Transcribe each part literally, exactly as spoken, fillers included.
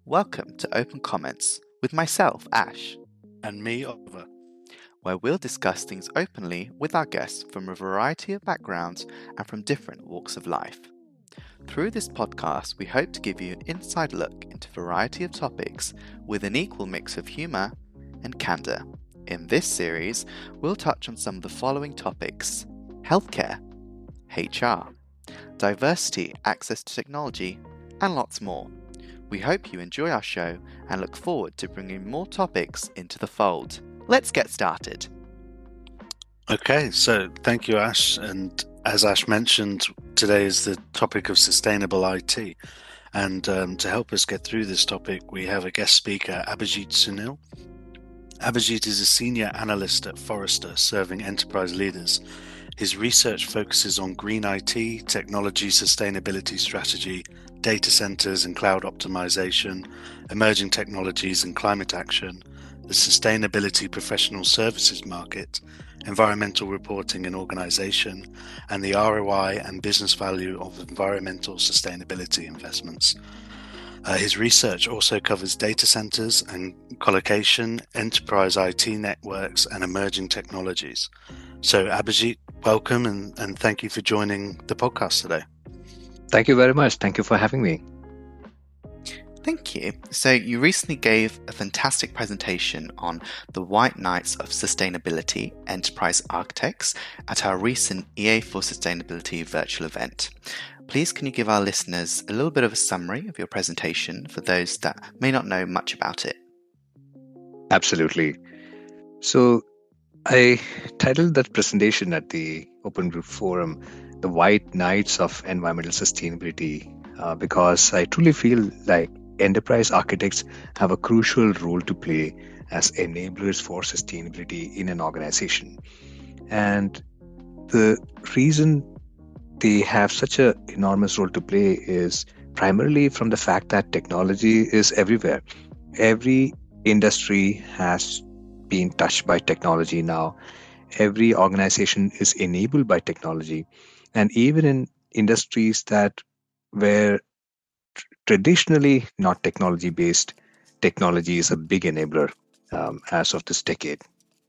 Welcome to Open Comments with myself, Ash, and me, Oliver, where we'll discuss things openly with our guests from a variety of backgrounds and from different walks of life. Through this podcast, we hope to give you an inside look into a variety of topics with an equal mix of humour and candour. In this series, we'll touch on some of the following topics: healthcare, H R, diversity, access to technology, and lots more. We hope you enjoy our show and look forward to bringing more topics into the fold. Let's get started. Okay, so thank you, Ash. And as Ash mentioned, today is the topic of sustainable I T. And um, to help us get through this topic, we have a guest speaker, Abhijit Sunil. Abhijit is a senior analyst at Forrester, serving enterprise leaders. His research focuses on green I T, technology sustainability strategy, data centers and cloud optimization, emerging technologies and climate action, the sustainability professional services market, environmental reporting and organization, and the R O I and business value of environmental sustainability investments. Uh, his research also covers data centers and colocation, enterprise I T networks, and emerging technologies. So Abhijit, welcome and, and thank you for joining the podcast today. Thank you very much. Thank you for having me. Thank you. So you recently gave a fantastic presentation on the White Knights of Sustainability Enterprise Architects at our recent E A for Sustainability virtual event. Please can you give our listeners a little bit of a summary of your presentation for those that may not know much about it? Absolutely. So I titled that presentation at the Open Group Forum, The White Knights of Environmental Sustainability, uh, because I truly feel like enterprise architects have a crucial role to play as enablers for sustainability in an organization. And the reason they have such an enormous role to play is primarily from the fact that technology is everywhere. Every industry has been touched by technology now. Every organization is enabled by technology. And even in industries that were tr- traditionally not technology-based, technology is a big enabler um, as of this decade.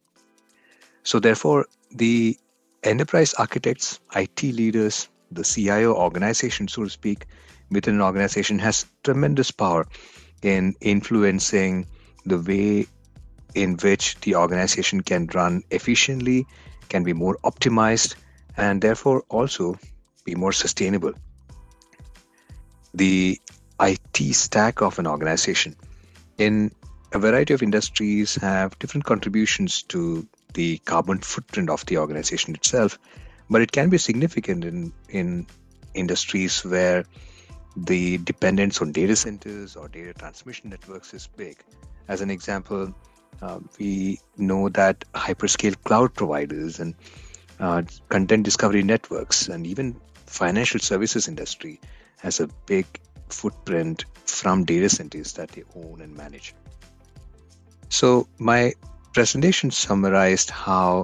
So therefore, the enterprise architects, I T leaders, the C I O organization, so to speak, within an organization has tremendous power in influencing the way in which the organization can run efficiently, can be more optimized, and therefore also be more sustainable. The I T stack of an organization in a variety of industries have different contributions to the carbon footprint of the organization itself, but it can be significant in, in industries where the dependence on data centers or data transmission networks is big. As an example, uh, we know that hyperscale cloud providers and uh, content discovery networks and even financial services industry has a big footprint from data centers that they own and manage. So my presentation summarized how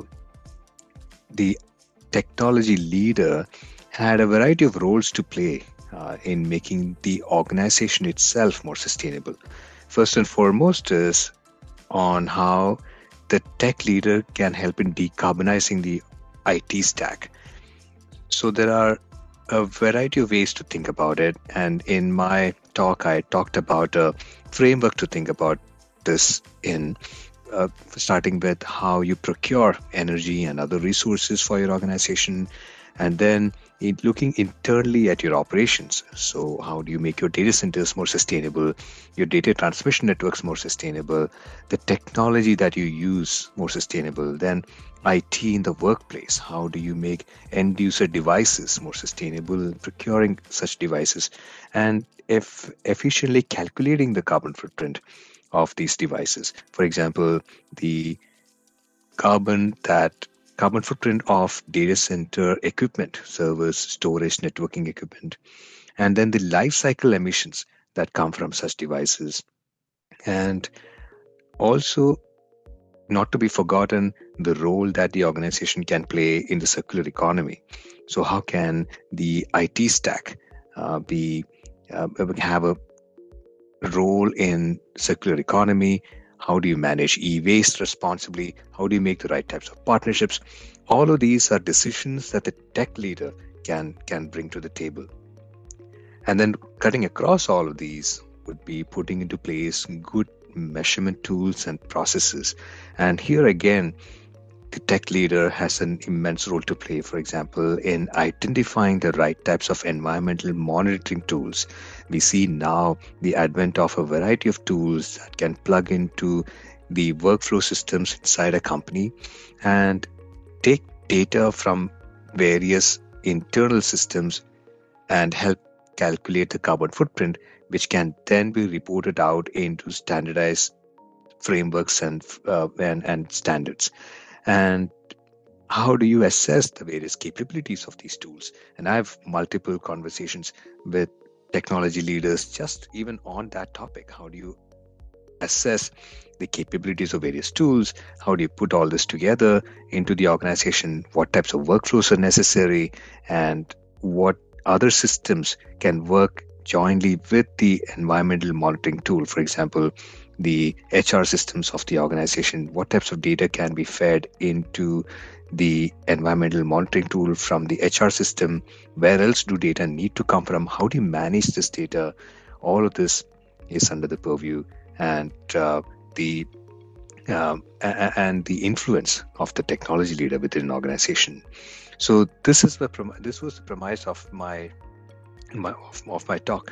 the technology leader had a variety of roles to play uh, in making the organization itself more sustainable. First and foremost is on how the tech leader can help in decarbonizing the I T stack. So there are a variety of ways to think about it. And in my talk, I talked about a framework to think about this in, uh, starting with how you procure energy and other resources for your organization, and then in looking internally at your operations. So how do you make your data centers more sustainable, your data transmission networks more sustainable, the technology that you use more sustainable, then I T in the workplace, how do you make end user devices more sustainable, procuring such devices, and if efficiently calculating the carbon footprint of these devices. For example, the carbon that carbon footprint of data center equipment, servers, storage, networking equipment, and then the life cycle emissions that come from such devices. And also, not to be forgotten, the role that the organization can play in the circular economy. So how can the I T stack uh, be uh, have a role in circular economy? How do you manage e-waste responsibly? How do you make the right types of partnerships? All of these are decisions that the tech leader can can bring to the table. And then cutting across all of these would be putting into place good measurement tools and processes. And here again, the tech leader has an immense role to play, for example, in identifying the right types of environmental monitoring tools. We see now the advent of a variety of tools that can plug into the workflow systems inside a company and take data from various internal systems and help calculate the carbon footprint, which can then be reported out into standardized frameworks and uh, and, and standards. And how do you assess the various capabilities of these tools? And I have multiple conversations with technology leaders just even on that topic. How do you assess the capabilities of various tools? How do you put all this together into the organization? What types of workflows are necessary? And what other systems can work jointly with the environmental monitoring tool? For example, the H R systems of the organization. What types of data can be fed into the environmental monitoring tool from the H R system? Where else do data need to come from? How do you manage this data? All of this is under the purview and uh, the um, and the influence of the technology leader within an organization. So this is the prom- this was the premise of my, my of, of my talk.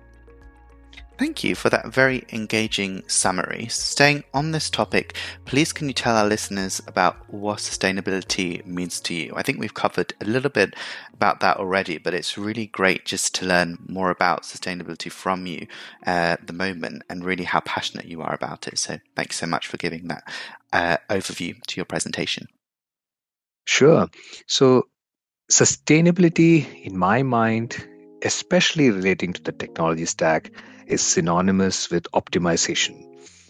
Thank you for that very engaging summary. Staying on this topic, please can you tell our listeners about what sustainability means to you? I think we've covered a little bit about that already, but it's really great just to learn more about sustainability from you uh, at the moment and really how passionate you are about it. So thanks so much for giving that uh, overview to your presentation. Sure. So sustainability, in my mind, especially relating to the technology stack, is synonymous with optimization.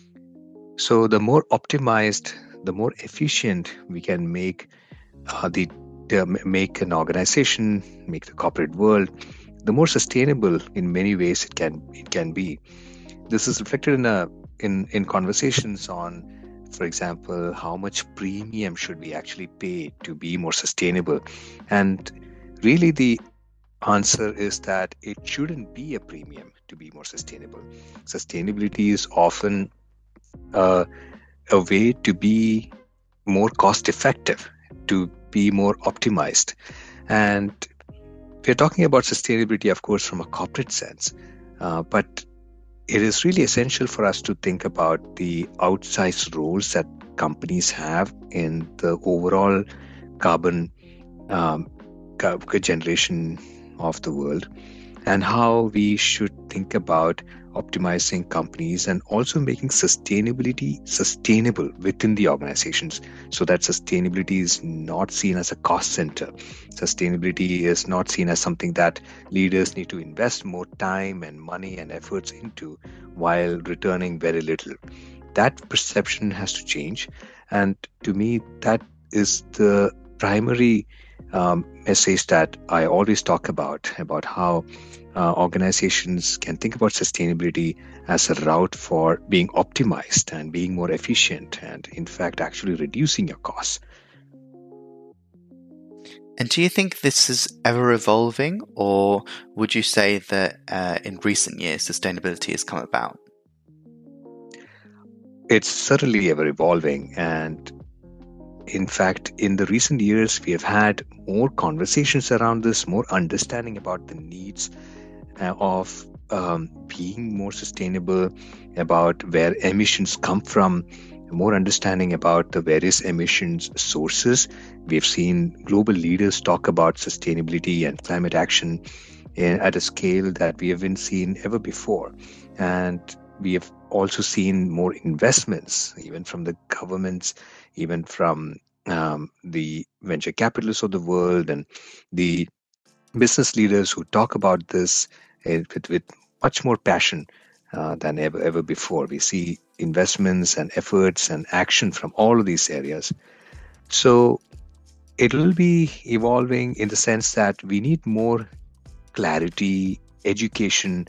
So the more optimized, the more efficient we can make uh, the uh, make an organization, make the corporate world, the more sustainable in many ways it can it can be. This is reflected in a in in conversations on, for example, how much premium should we actually pay to be more sustainable, and really the answer is that it shouldn't be a premium to be more sustainable. Sustainability is often uh, a way to be more cost effective, to be more optimized. And we're talking about sustainability, of course, from a corporate sense, uh, but it is really essential for us to think about the outsized roles that companies have in the overall carbon um, generation of the world, and how we should think about optimizing companies and also making sustainability sustainable within the organizations, so that sustainability is not seen as a cost center. Sustainability is not seen as something that leaders need to invest more time and money and efforts into while returning very little. That perception has to change. And to me, that is the primary um, message that I always talk about, about how uh, organizations can think about sustainability as a route for being optimized and being more efficient and, in fact, actually reducing your costs. And do you think this is ever evolving, or would you say that uh, in recent years sustainability has come about? It's certainly ever evolving, and in fact, in the recent years, we have had more conversations around this, more understanding about the needs uh, of um, being more sustainable, about where emissions come from, more understanding about the various emissions sources. We've seen global leaders talk about sustainability and climate action in, at a scale that we haven't seen ever before. And we have also seen more investments, even from the governments, even from um, the venture capitalists of the world and the business leaders who talk about this uh, with, with much more passion uh, than ever, ever before. We see investments and efforts and action from all of these areas. So it will be evolving in the sense that we need more clarity, education,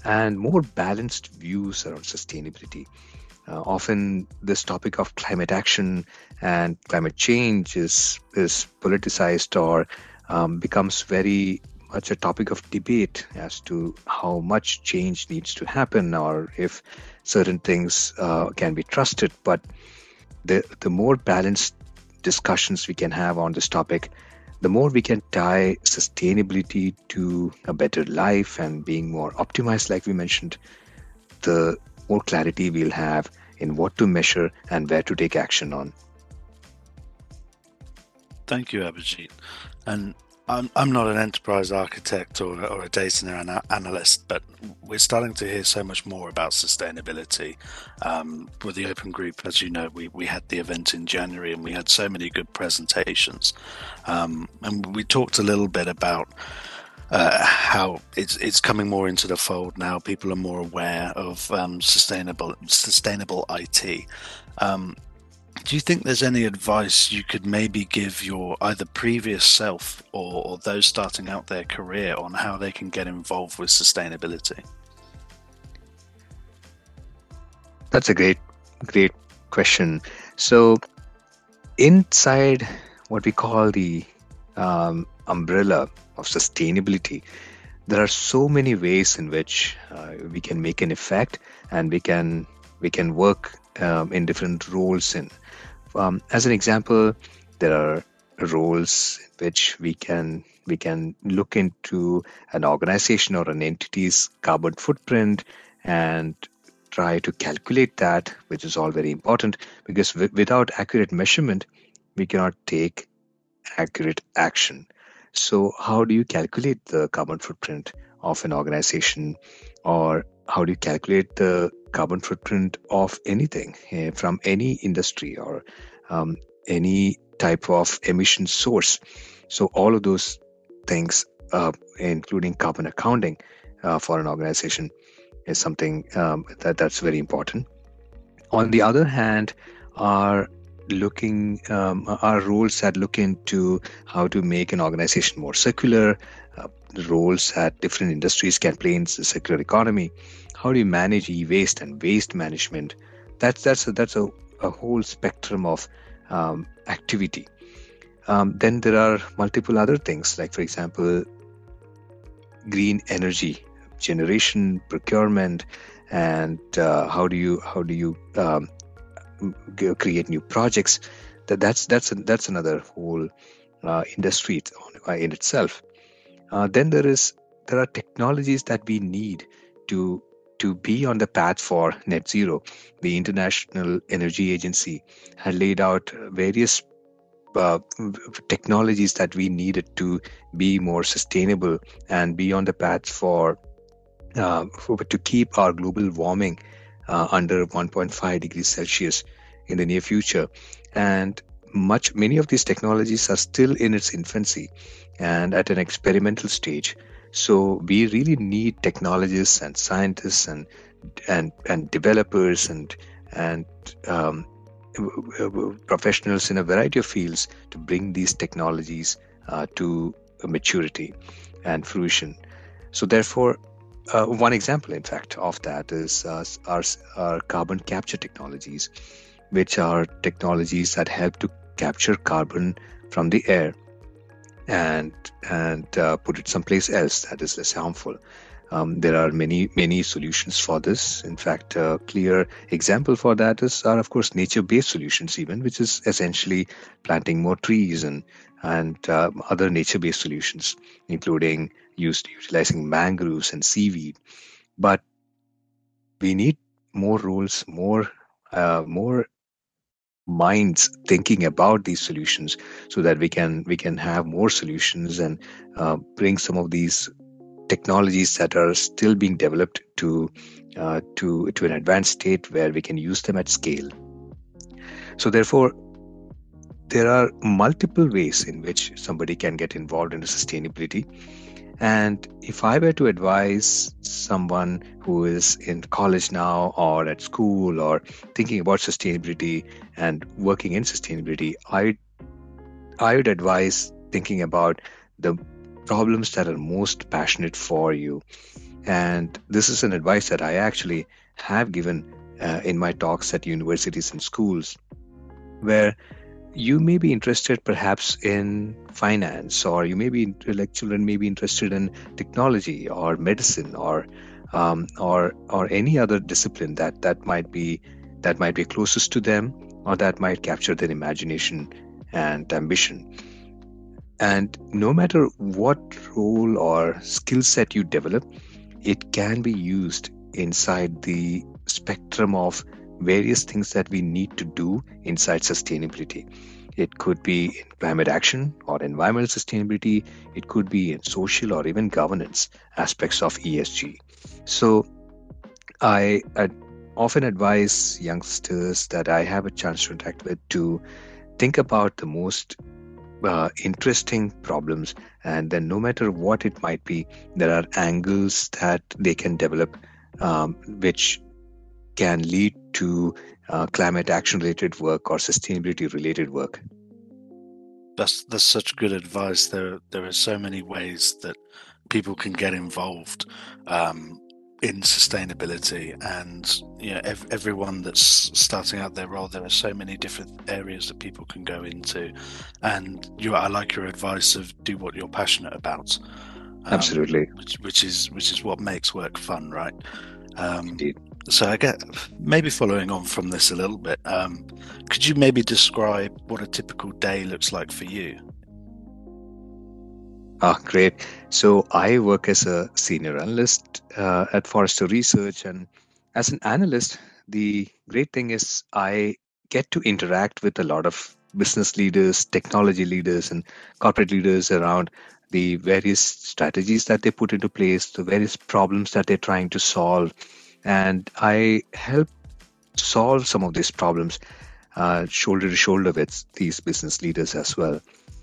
and more balanced views around sustainability. Uh, often, this topic of climate action and climate change is is politicized or um, becomes very much a topic of debate as to how much change needs to happen or if certain things uh, can be trusted. But the the more balanced discussions we can have on this topic, the more we can tie sustainability to a better life and being more optimized, like we mentioned, the more clarity we'll have in what to measure and where to take action on. Thank you, Abhijit. And I'm, I'm not an enterprise architect or, or a data ana- analyst, but we're starting to hear so much more about sustainability. Um, with the Open Group, as you know, we, we had the event in January and we had so many good presentations. Um, and we talked a little bit about Uh, how it's it's coming more into the fold now. People are more aware of um, sustainable sustainable I T. Um, do you think there's any advice you could maybe give your either previous self or, or those starting out their career on how they can get involved with sustainability? That's a great, great question. So, inside what we call the um, umbrella of sustainability, there are so many ways in which uh, we can make an effect, and we can we can work um, in different roles. In um, as an example, there are roles in which we can we can look into an organization or an entity's carbon footprint and try to calculate that, which is all very important, because w- without accurate measurement, we cannot take accurate action. So, how do you calculate the carbon footprint of an organization, or how do you calculate the carbon footprint of anything eh, from any industry or um, any type of emission source? So, all of those things, uh, including carbon accounting uh, for an organization, is something um, that that's very important. On the other hand, are looking um, our roles that look into how to make an organization more circular. Uh, roles that different industries can play in the circular economy. How do you manage e-waste and waste management? That's that's a, that's a, a whole spectrum of um, activity. Um, then there are multiple other things, like for example, green energy generation, procurement, and uh, how do you how do you um, create new projects. That that's that's a, that's another whole uh, industry in itself. Uh, then there is there are technologies that we need to to be on the path for net zero. The International Energy Agency had laid out various uh, technologies that we needed to be more sustainable and be on the path for, uh, for to keep our global warming uh, under one point five degrees Celsius in the near future. And much many of these technologies are still in its infancy and at an experimental stage. So we really need technologists and scientists and and and developers and and um, professionals in a variety of fields to bring these technologies uh, to maturity and fruition. So therefore, uh, one example, in fact, of that is uh, our, our carbon capture technologies, which are technologies that help to capture carbon from the air and and uh, put it someplace else that is less harmful. Um, there are many many solutions for this. In fact, a clear example for that is are of course nature-based solutions, even, which is essentially planting more trees and and uh, other nature-based solutions, including used utilizing mangroves and seaweed. But we need more roles, more uh, more minds thinking about these solutions, so that we can we can have more solutions and uh, bring some of these technologies that are still being developed to uh, to to an advanced state where we can use them at scale. So therefore, there are multiple ways in which somebody can get involved in sustainability. And if I were to advise someone who is in college now or at school or thinking about sustainability and working in sustainability, I I would advise thinking about the problems that are most passionate for you. And this is an advice that I actually have given uh, in my talks at universities and schools, where you may be interested perhaps in finance, or you may be like children may be interested in technology or medicine, or um, or or any other discipline that that might be that might be closest to them, or that might capture their imagination and ambition. And no matter what role or skill set you develop, it can be used inside the spectrum of various things that we need to do inside sustainability. It could be in climate action or environmental sustainability. It could be in social or even governance aspects of E S G. So I ad- often advise youngsters that I have a chance to interact with to think about the most uh, interesting problems, and then no matter what it might be, there are angles that they can develop um, which can lead to uh, climate action related work or sustainability related work. That's that's such good advice. There there are so many ways that people can get involved um, in sustainability, and you know, ev- everyone that's starting out their role, there are so many different areas that people can go into. And you, I like your advice of do what you're passionate about. Um, Absolutely, which, which is which is what makes work fun, right? Um, indeed. So I get maybe following on from this a little bit. Um, could you maybe describe what a typical day looks like for you? Ah, great. So I work as a senior analyst uh, at Forrester Research, and as an analyst, the great thing is I get to interact with a lot of business leaders, technology leaders, and corporate leaders around the various strategies that they put into place, the various problems that they're trying to solve. And I help solve some of these problems uh, shoulder to shoulder with these business leaders as well.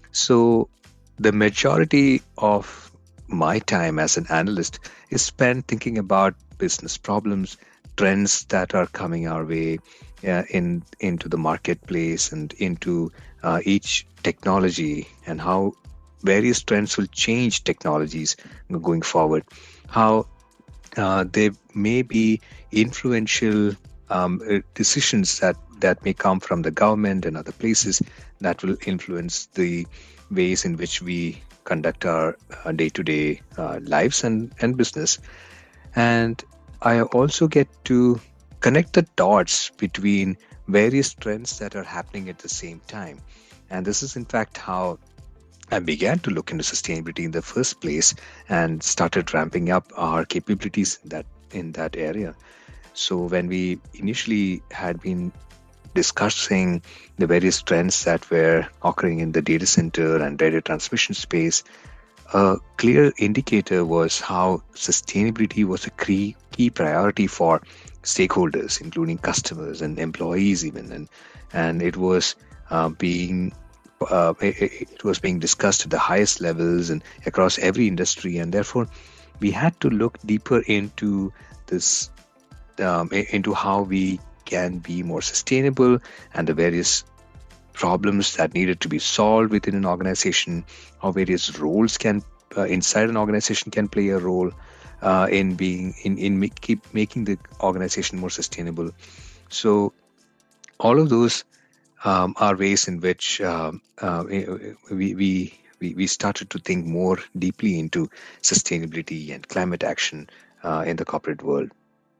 So the majority of my time as an analyst is spent thinking about business problems, trends that are coming our way uh, in into the marketplace and into uh, each technology, and how various trends will change technologies going forward, how uh, there may be influential um, uh, decisions that, that may come from the government and other places that will influence the ways in which we conduct our uh, day-to-day uh, lives and, and business. And I also get to connect the dots between various trends that are happening at the same time. And this is in fact how I began to look into sustainability in the first place and started ramping up our capabilities in that in that area. So when we initially had been discussing the various trends that were occurring in the data center and data transmission space, a clear indicator was how sustainability was a key key priority for stakeholders, including customers and employees even, and and it was uh, being Uh, it, it was being discussed at the highest levels and across every industry, and therefore we had to look deeper into this, um, into how we can be more sustainable and the various problems that needed to be solved within an organization, how various roles can uh, inside an organization can play a role uh, in being in in make, keep making the organization more sustainable. So all of those Um, are ways in which um, uh, we, we we we started to think more deeply into sustainability and climate action uh, in the corporate world.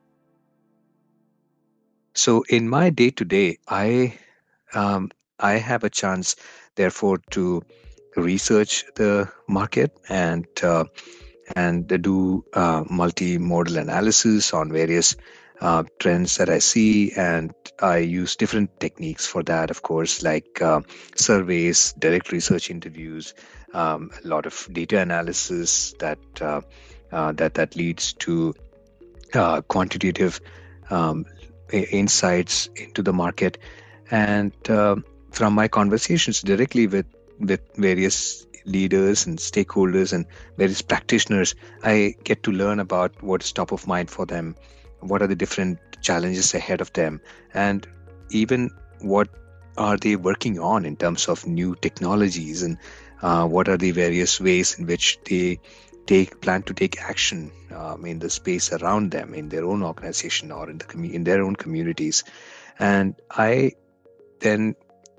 So in my day to day, I um, I have a chance, therefore, to research the market and uh, and do uh, multimodal analysis on various uh, trends that I see, and I use different techniques for that, of course, like uh, surveys, direct research interviews, um, a lot of data analysis that uh, uh, that that leads to uh, quantitative um, insights into the market, and uh, from my conversations directly with with various leaders and stakeholders and various practitioners, I get to learn about what is top of mind for them, what are the different challenges ahead of them, and even what are they working on in terms of new technologies, and uh, what are the various ways in which they take plan to take action um, in the space around them, in their own organization or in the commu- in their own communities. And I then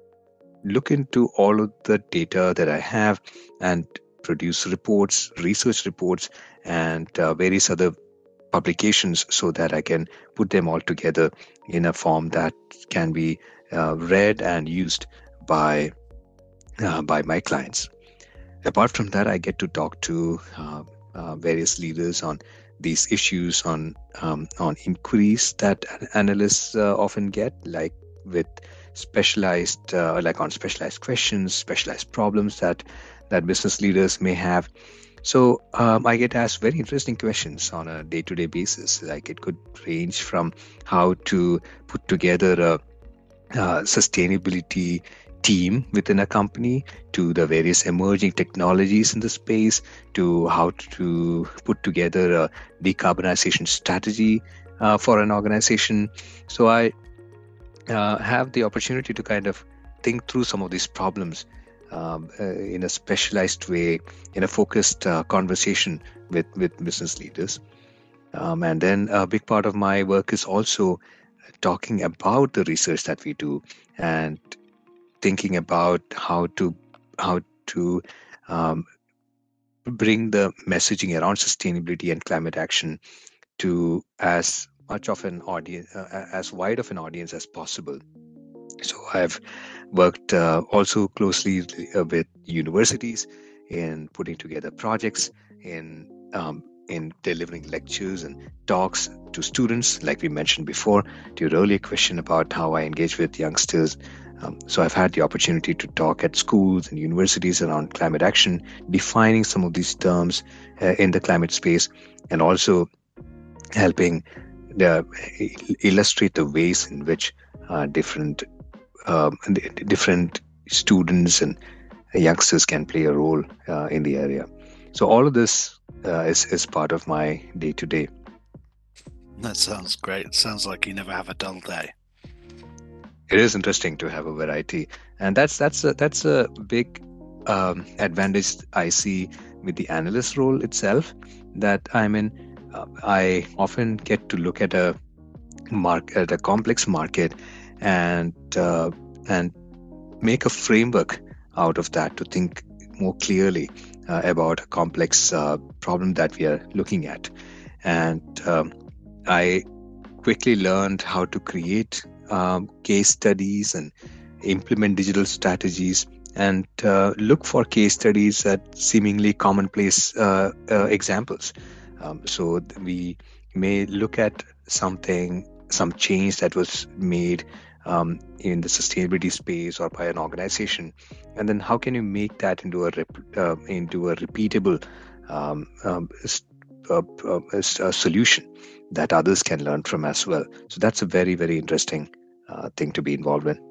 look into all of the data that I have and produce reports, research reports, and uh, various other publications so that I can put them all together in a form that can be uh, read and used by uh, by my clients. Apart from that, I get to talk to uh, uh, various leaders on these issues, on um, on inquiries that analysts uh, often get, like with specialized, uh, like on specialized questions, specialized problems that that business leaders may have. So um, I get asked very interesting questions on a day-to-day basis. Like it could range from how to put together a, a sustainability team within a company, to the various emerging technologies in the space, to how to put together a decarbonization strategy uh, for an organization. So I uh, have the opportunity to kind of think through some of these problems um, uh, in a specialized way, in a focused uh, conversation with, with business leaders. Um, and then a big part of my work is also talking about the research that we do and thinking about how to how to um, bring the messaging around sustainability and climate action to as much of an audience, uh, as wide of an audience as possible. So I've worked uh, also closely with universities in putting together projects, in um, in delivering lectures and talks to students, like we mentioned before, to your earlier question about how I engage with youngsters. Um, so I've had the opportunity to talk at schools and universities around climate action, defining some of these terms uh, in the climate space, and also helping the, illustrate the ways in which uh, different um, different students and youngsters can play a role uh, in the area. So all of this uh, is, is part of my day-to-day. That sounds great. It sounds like you never have a dull day. It is interesting to have a variety, and that's that's a, that's a big um, advantage I see with the analyst role itself. That I'm in, uh, I often get to look at a mark at a complex market, and uh, and make a framework out of that to think more clearly uh, about a complex uh, problem that we are looking at. And um, I quickly learned how to create um, case studies and implement digital strategies, and uh, look for case studies at seemingly commonplace uh, uh, examples. Um, so we may look at something, some change that was made um, in the sustainability space or by an organization, and then how can you make that into a rep- uh, into a repeatable um, um, uh, uh, a solution that others can learn from as well. So that's a very, very interesting uh, thing to be involved in.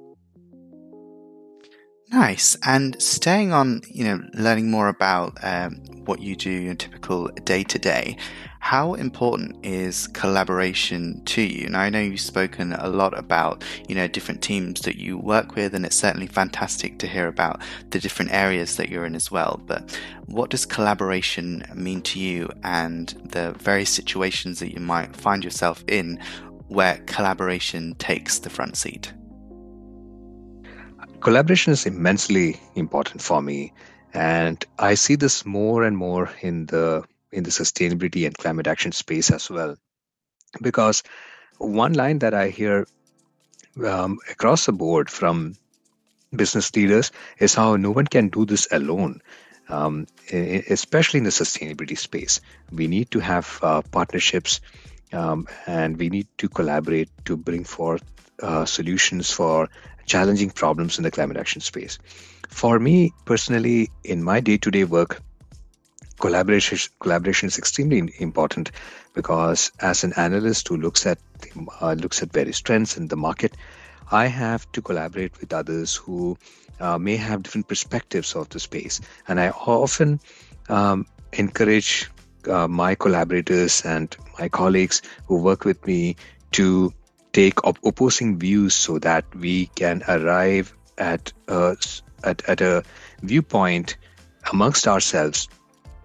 Nice. And staying on, you know, learning more about um, what you do in typical day to day, how important is collaboration to you? Now, I know you've spoken a lot about, you know, different teams that you work with, and it's certainly fantastic to hear about the different areas that you're in as well. But what does collaboration mean to you, and the various situations that you might find yourself in where collaboration takes the front seat? Collaboration is immensely important for me, and I see this more and more in the in the sustainability and climate action space as well. Because one line that I hear um, across the board from business leaders is how no one can do this alone, um, especially in the sustainability space. We need to have uh, partnerships, um, and we need to collaborate to bring forth uh, solutions for challenging problems in the climate action space. For me personally, in my day-to-day work, collaboration collaboration is extremely important, because as an analyst who looks at uh, looks at various trends in the market, I have to collaborate with others who uh, may have different perspectives of the space, and I often um, encourage uh, my collaborators and my colleagues who work with me to take op- opposing views so that we can arrive at a, at, at a viewpoint amongst ourselves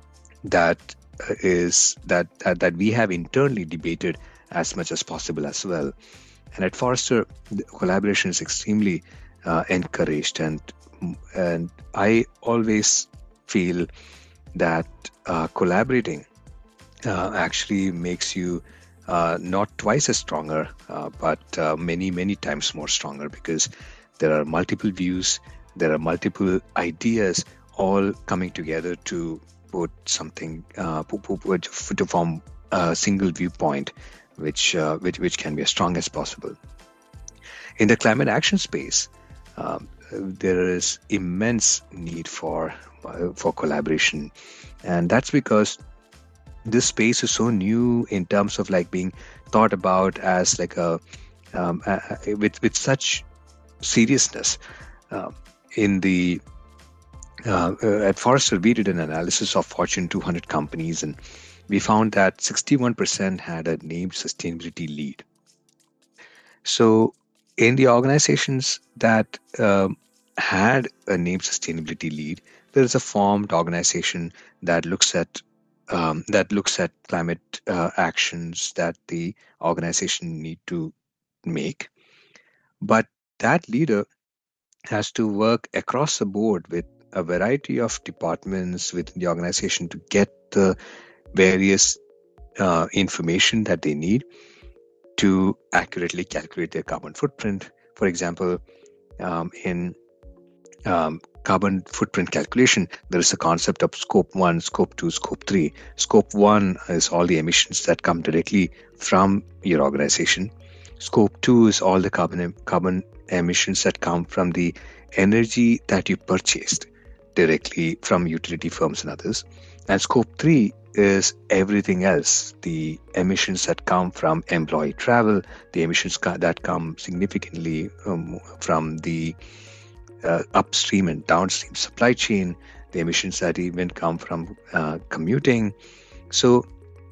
that uh, is that, that that we have internally debated as much as possible as well. And at Forrester, the collaboration is extremely uh, encouraged, and and I always feel that uh, collaborating uh, actually makes you uh, not twice as stronger, uh, but uh, many many times more stronger, because there are multiple views, there are multiple ideas, all coming together to put something uh, to form a single viewpoint, which uh, which which can be as strong as possible. In the climate action space, um, there is immense need for uh, for collaboration, and that's because this space is so new in terms of like being thought about as like a um, uh, with with such seriousness. Uh, in the uh, uh, at Forrester, we did an analysis of Fortune two hundred companies, and we found that sixty-one percent had a named sustainability lead. So in the organizations that um, had a named sustainability lead, there is a formed organization that looks at um, that looks at climate uh, actions that the organization need to make. But that leader has to work across the board with a variety of departments within the organization to get the various uh, information that they need to accurately calculate their carbon footprint. For example, um, in um, carbon footprint calculation, there is a concept of scope one, scope two, scope three. Scope one is all the emissions that come directly from your organization. Scope two is all the carbon carbon emissions that come from the energy that you purchased directly from utility firms and others. And scope three is everything else, the emissions that come from employee travel, the emissions ca- that come significantly um, from the uh, upstream and downstream supply chain, the emissions that even come from uh, commuting. So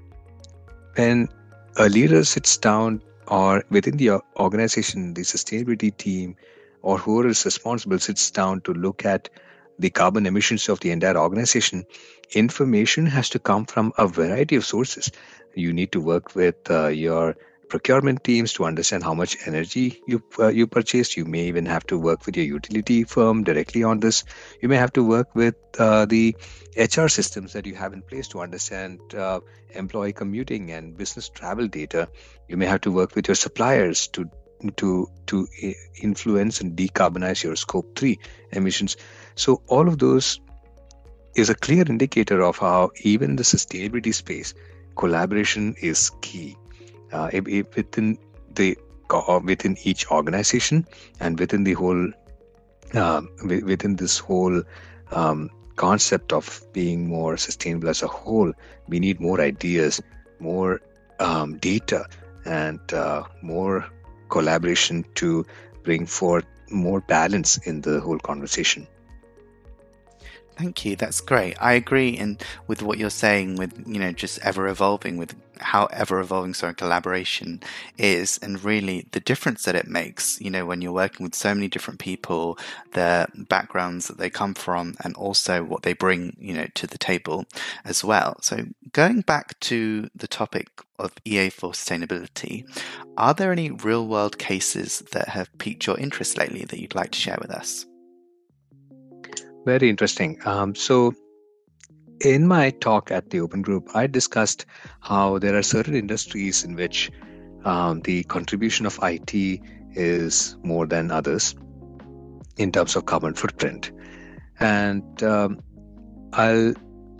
when a leader sits down, or within the organization, the sustainability team or whoever is responsible sits down to look at the carbon emissions of the entire organization, information has to come from a variety of sources. You need to work with uh, your procurement teams to understand how much energy you uh, you purchased. You may even have to work with your utility firm directly on this. You may have to work with uh, the H R systems that you have in place to understand uh, employee commuting and business travel data. You may have to work with your suppliers to to to influence and decarbonize your scope three emissions. So all of those is a clear indicator of how even the sustainability space, collaboration is key. Uh, if, if within the uh, within each organization and within the whole uh, within this whole um, concept of being more sustainable as a whole, we need more ideas, more um, data, and uh, more collaboration to bring forth more balance in the whole conversation. Thank you. That's great. I agree in with what you're saying with, you know, just ever evolving, with how ever evolving sorry collaboration is, and really the difference that it makes, you know, when you're working with so many different people, their backgrounds that they come from, and also what they bring, you know, to the table as well. So going back to the topic of E A for sustainability, are there any real world cases that have piqued your interest lately that you'd like to share with us? Very interesting. Um, so in my talk at the Open Group, I discussed how there are certain industries in which um, the contribution of I T is more than others in terms of carbon footprint. And um, I'll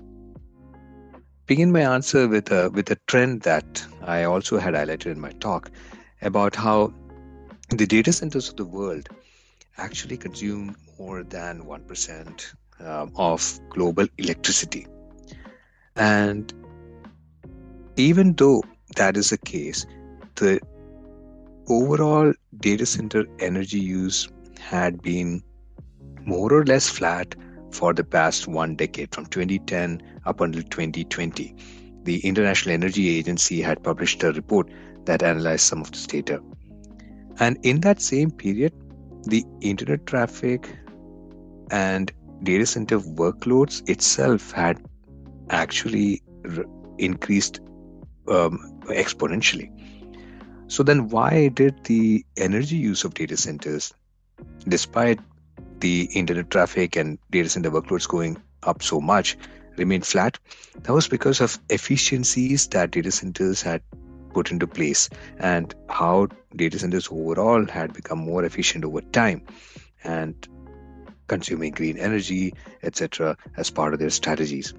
begin my answer with a, with a trend that I also had highlighted in my talk about how the data centers of the world actually consume more than one percent um, of global electricity. And even though that is the case, the overall data center energy use had been more or less flat for the past one decade, from twenty ten up until twenty twenty. The International Energy Agency had published a report that analyzed some of this data. And in that same period, the internet traffic and data center workloads itself had actually r- increased um, exponentially. So then why did the energy use of data centers, despite the internet traffic and data center workloads going up so much, remain flat? That was because of efficiencies that data centers had put into place, and how data centers overall had become more efficient over time and consuming green energy, et cetera, as part of their strategies.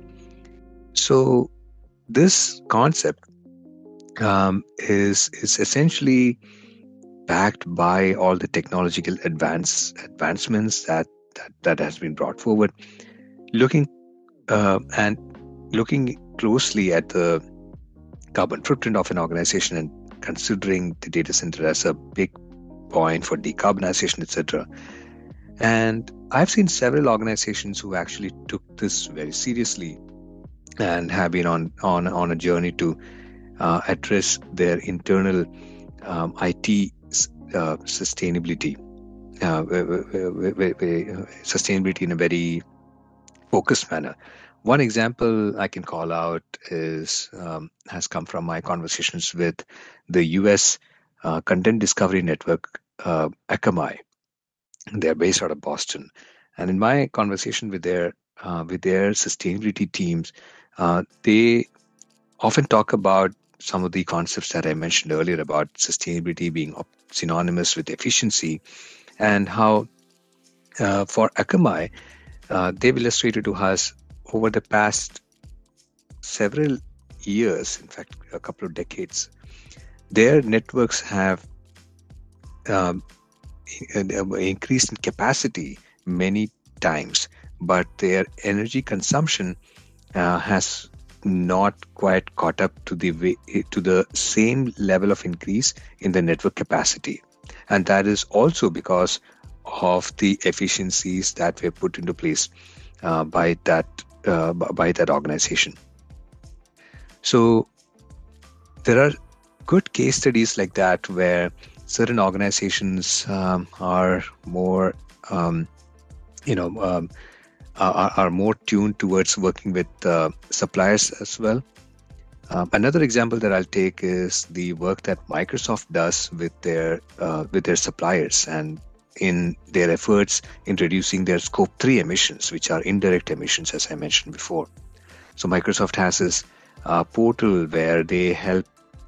So this concept um, is is essentially backed by all the technological advance advancements that that, that has been brought forward. Looking uh, and looking closely at the carbon footprint of an organization and considering the data center as a big point for decarbonization, et cetera. And I've seen several organizations who actually took this very seriously and have been on on, on a journey to uh, address their internal um, I T uh, sustainability, uh, sustainability in a very focused manner. One example I can call out is um, has come from my conversations with the U S uh, Content Discovery Network, uh, Akamai. They're based out of Boston, and in my conversation with their uh, with their sustainability teams, uh, they often talk about some of the concepts that I mentioned earlier about sustainability being synonymous with efficiency, and how uh, for Akamai, uh, they've illustrated to us over the past several years, in fact, a couple of decades, their networks have um, increased in capacity many times, but their energy consumption uh, has not quite caught up to the way, to the same level of increase in the network capacity, and that is also because of the efficiencies that were put into place uh, by that uh, by that organization. So there are good case studies like that where certain organizations um, are more, um, you know, um, are, are more tuned towards working with uh, suppliers as well. Um, another example that I'll take is the work that Microsoft does with their uh, with their suppliers and in their efforts in reducing their scope three emissions, which are indirect emissions, as I mentioned before. So Microsoft has this uh, portal where they help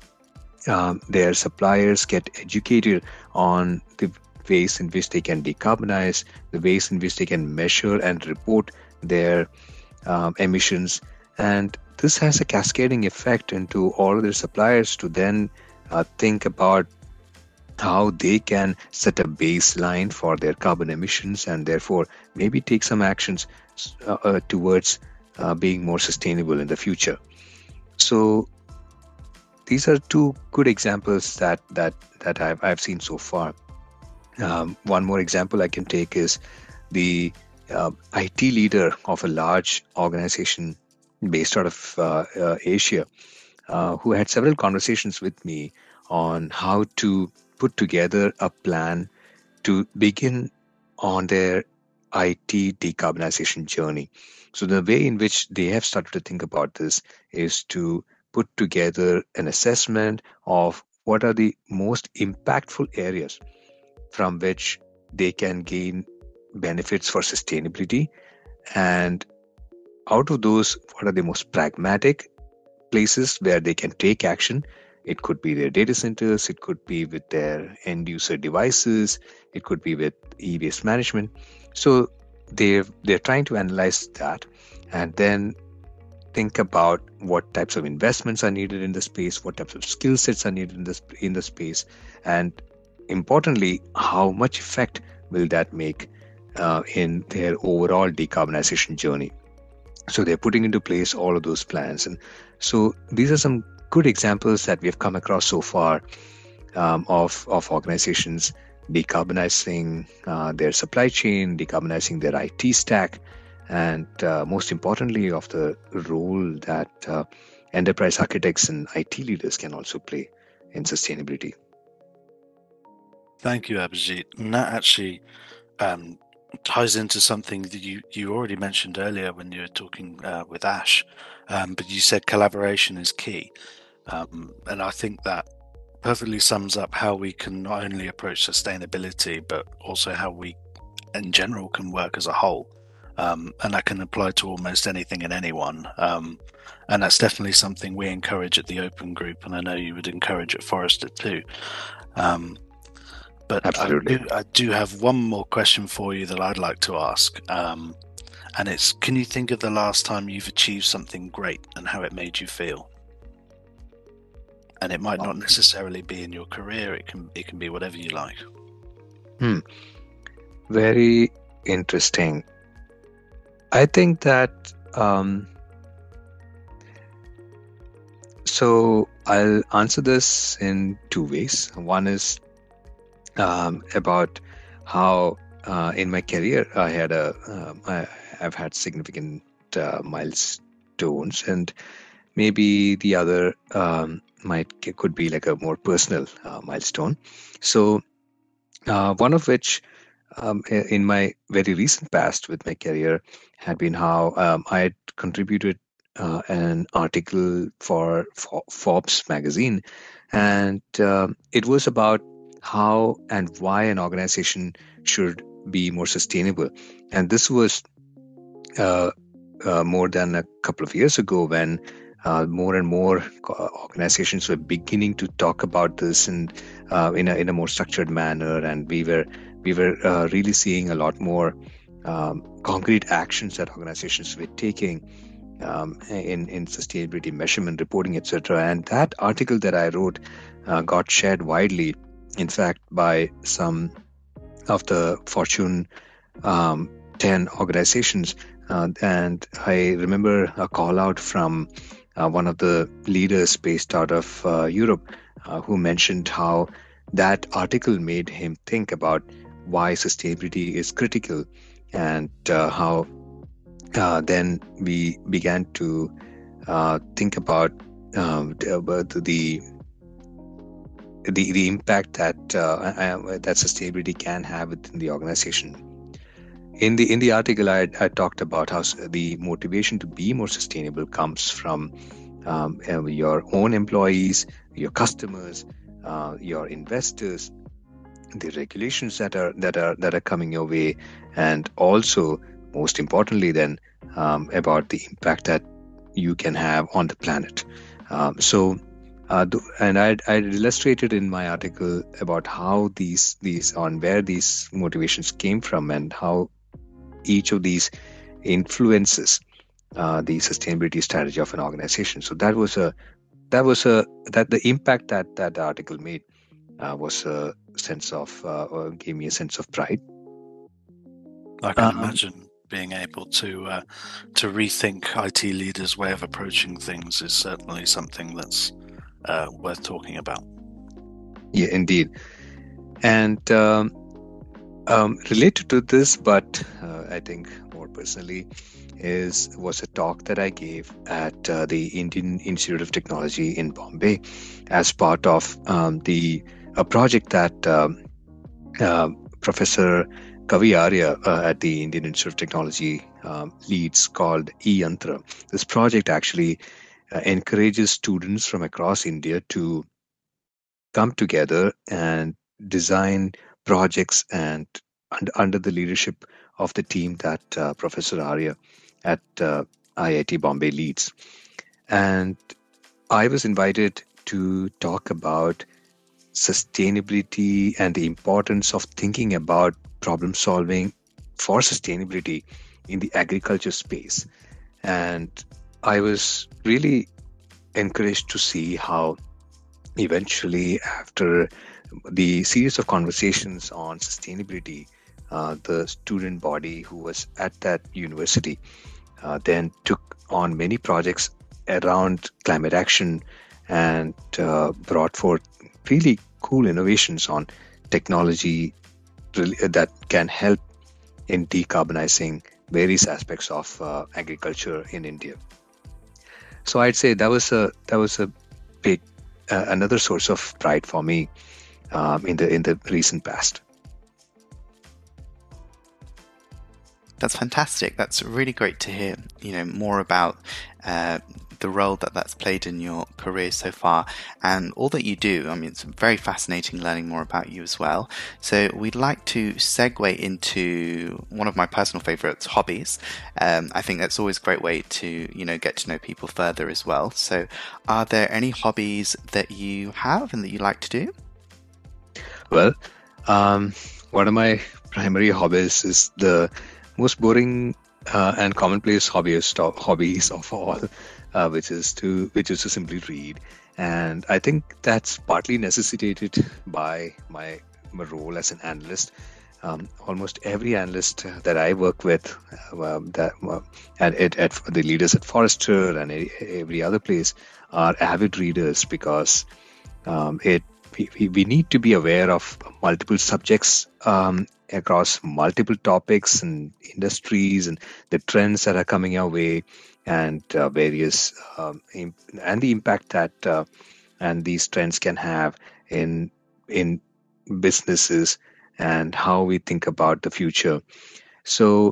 um, their suppliers get educated on the ways in which they can decarbonize, the ways in which they can measure and report their um, emissions. And this has a cascading effect into all of their suppliers to then uh, think about how they can set a baseline for their carbon emissions and therefore maybe take some actions uh, uh, towards uh, being more sustainable in the future. So these are two good examples that that that I've, I've seen so far. Um, one more example I can take is the uh, I T leader of a large organization based out of uh, uh, Asia, uh, who had several conversations with me on how to put together a plan to begin on their I T decarbonization journey. So the way in which they have started to think about this is to put together an assessment of what are the most impactful areas from which they can gain benefits for sustainability, and out of those, what are the most pragmatic places where they can take action. It could be their data centers, it could be with their end user devices, it could be with e-waste management. So they're they're trying to analyze that and then think about what types of investments are needed in the space, what types of skill sets are needed in this in the space, and importantly, how much effect will that make uh, in their overall decarbonization journey. So they're putting into place all of those plans. And so these are some good examples that we have come across so far um, of, of organizations decarbonizing uh, their supply chain, decarbonizing their I T stack, and uh, most importantly, of the role that uh, enterprise architects and I T leaders can also play in sustainability. Thank you, Abhijit. And that actually um, ties into something that you, you already mentioned earlier when you were talking uh, with Ash, um, but you said collaboration is key. Um, and I think that perfectly sums up how we can not only approach sustainability, but also how we, in general, can work as a whole. Um, and that can apply to almost anything and anyone. Um, and that's definitely something we encourage at the Open Group, and I know you would encourage at Forrester too. Um, but Absolutely. I do, I do have one more question for you that I'd like to ask. Um, and it's, can you think of the last time you've achieved something great and how it made you feel? And it might not necessarily be in your career. It can it can be whatever you like. Hmm. Very interesting. I think that um, so I'll answer this in two ways. One is um, about how uh, in my career I had a um, I, I've had significant uh, milestones, and maybe the other um, might could be like a more personal uh, milestone. So uh, one of which um, in my very recent past with my career had been how um, I had contributed uh, an article for, for Forbes magazine, and um it was about how and why an organization should be more sustainable. And this was uh, uh, more than a couple of years ago when uh, more and more organizations were beginning to talk about this and uh, in a in a more structured manner, and we were we were uh, really seeing a lot more um, concrete actions that organizations were taking um, in in sustainability measurement, reporting, et cetera. And that article that I wrote uh, got shared widely, in fact, by some of the Fortune um, ten organizations. Uh, and I remember a call out from uh, one of the leaders based out of uh, Europe uh, who mentioned how that article made him think about why sustainability is critical, and uh, how uh, then we began to uh, think about um, the, the the the impact that uh, that sustainability can have within the organization. In the in the article, I, I talked about how the motivation to be more sustainable comes from um, your own employees, your customers, uh, your investors, the regulations that are that are that are coming your way, and also most importantly, then um, about the impact that you can have on the planet. Um, so. Uh, and I I illustrated in my article about how these these on where these motivations came from and how each of these influences uh, the sustainability strategy of an organization. So that was a that was a that the impact that that article made uh, was a sense of uh, or gave me a sense of pride. I can um, imagine being able to uh, to rethink I T leaders' way of approaching things is certainly something that's uh, worth talking about. Yeah, indeed. And um, um, related to this, but uh, I think more personally, is was a talk that I gave at uh, the Indian Institute of Technology in Bombay as part of um, the a project that um, uh, Professor Kavi Arya uh, at the Indian Institute of Technology um, leads, called eYantra. This project actually uh, encourages students from across India to come together and design projects and under, under the leadership of the team that uh, Professor Arya at uh, I I T Bombay leads. And I was invited to talk about sustainability and the importance of thinking about problem solving for sustainability in the agriculture space. And I was really encouraged to see how eventually, after the series of conversations on sustainability, uh, the student body who was at that university uh, then took on many projects around climate action and uh, brought forth really cool innovations on technology that can help in decarbonizing various aspects of uh, agriculture in India. So I'd say that was a that was a big uh, another source of pride for me um, in the in the recent past. That's fantastic. That's really great to hear, you know, more about uh, the role that that's played in your career so far and all that you do. I mean, it's very fascinating learning more about you as well. So we'd like to segue into one of my personal favorites, hobbies. Um, I think that's always a great way to, you know, get to know people further as well. So are there any hobbies that you have and that you like to do? Well, um, one of my primary hobbies is the most boring uh, and commonplace hobbyist of hobbies of all, uh, which is to which is to simply read. And I think that's partly necessitated by my, my role as an analyst. Um, almost every analyst that I work with, uh, that uh, and at, at the leaders at Forrester and every other place, are avid readers because um, it we, we need to be aware of multiple subjects um, across multiple topics and industries and the trends that are coming our way and uh, various um, imp- and the impact that uh, and these trends can have in in businesses and how we think about the future. So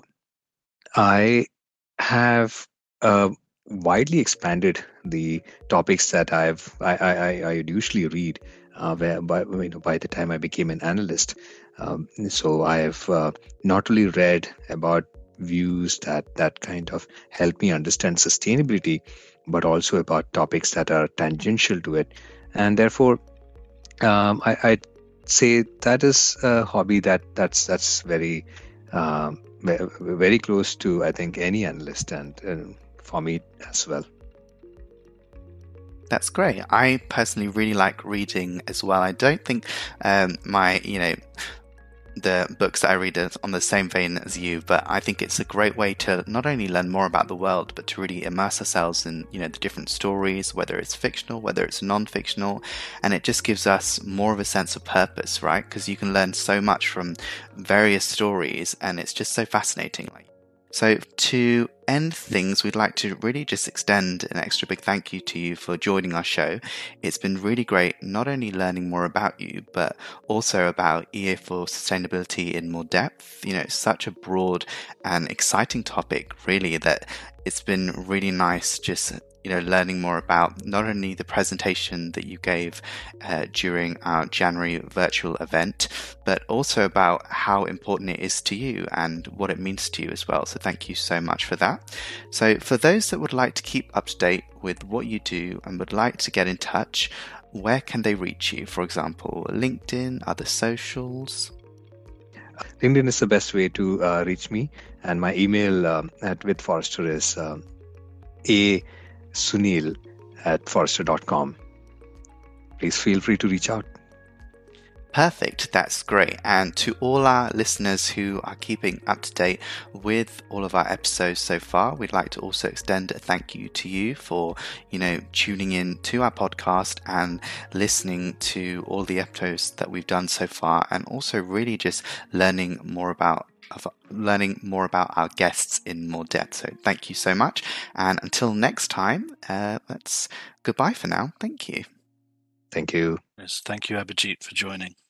I have uh, widely expanded the topics that I've I, I, I usually read uh, where by you know by the time I became an analyst. Um, so I have uh, not only read about views that that kind of help me understand sustainability, but also about topics that are tangential to it, and therefore um, I, I'd say that is a hobby that that's that's very um, ve- very close to I think any analyst and, and for me as well. That's great. I personally really like reading as well. I don't think um, my, you know, the books that I read are on the same vein as you, but I think it's a great way to not only learn more about the world, but to really immerse ourselves in, you know, the different stories, whether it's fictional, whether it's non-fictional, and it just gives us more of a sense of purpose, right? Because you can learn so much from various stories, and it's just so fascinating. So to end things, we'd like to really just extend an extra big thank you to you for joining our show. It's been really great not only learning more about you, but also about E A for sustainability in more depth. You know, it's such a broad and exciting topic, really, that it's been really nice just, you know, learning more about not only the presentation that you gave uh, during our January virtual event, but also about how important it is to you and what it means to you as well. So thank you so much for that. So for those that would like to keep up to date with what you do and would like to get in touch, where can they reach you? For example, LinkedIn, other socials? LinkedIn is the best way to uh, reach me, and my email um, at with Forrester is um, a sunil at forrester dot com. Please feel free to reach out. Perfect. That's great. And to all our listeners who are keeping up to date with all of our episodes so far, we'd like to also extend a thank you to you for, you know, tuning in to our podcast and listening to all the episodes that we've done so far, and also really just learning more about of learning more about our guests in more depth. So thank you so much. And until next time, uh, that's goodbye for now. Thank you. Thank you. Yes, thank you, Abhijit, for joining.